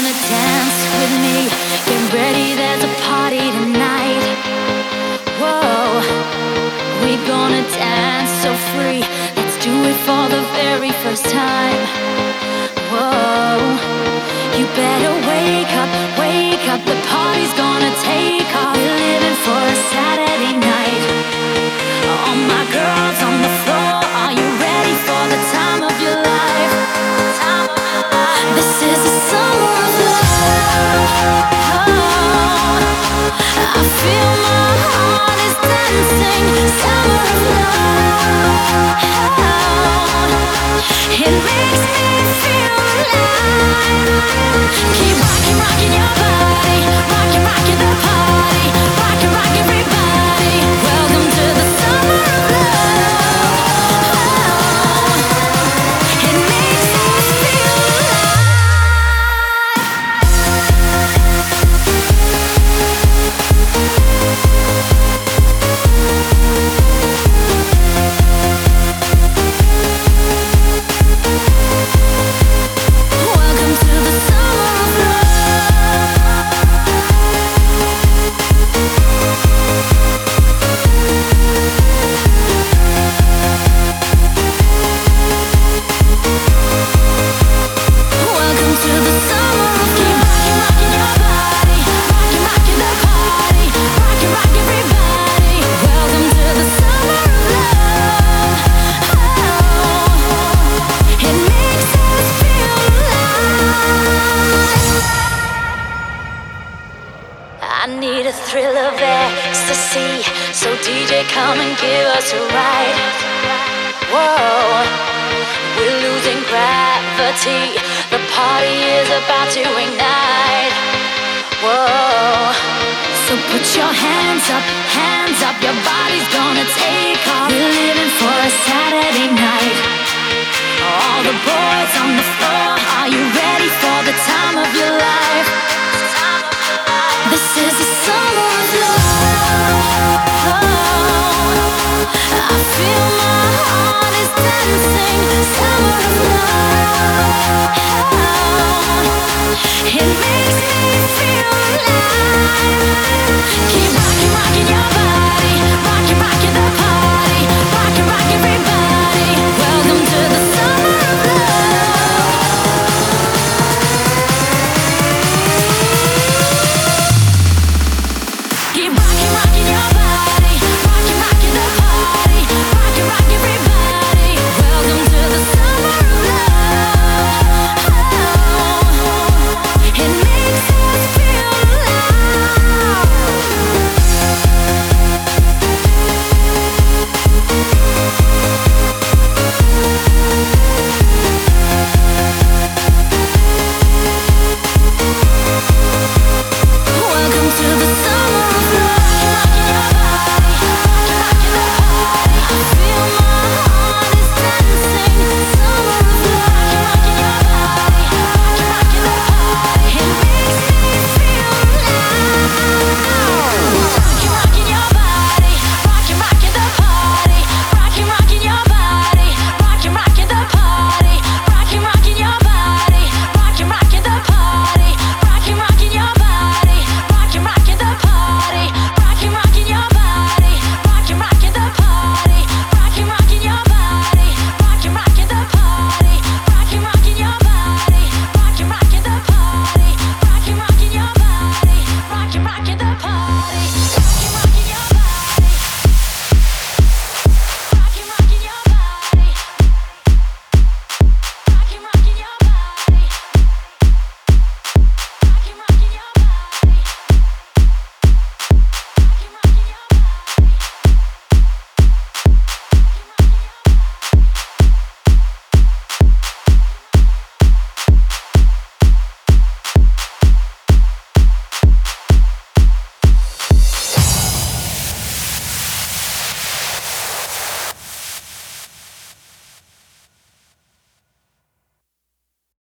wanna dance with me? Get ready, there's a party tonight. Whoa, we gonna dance so free. Let's do it for the very first time. Whoa, you better wake up, the party's gonna take off. We're living for a Saturday night. All my girls on the floor, are you ready for the time of your life? This is the summer of love. Oh, I feel my heart is dancing. Summer of love. Oh, it makes me feel alive. Keep rocking your body, rocking the party, rock everybody. Welcome to the summer of love. Oh, it makes us feel alive. Welcome to the summer of love. Welcome to the summer of keep rocking your body, rocking the party, rock everybody. Welcome to the summer of love. Oh, it makes us feel alive. I need a thrill of ecstasy, so DJ come and give us a ride. Whoa, we're losing gravity. The party is about to ignite. Whoa, so put your hands up, your body's gonna take off. We're living for a Saturday night. All the boys on the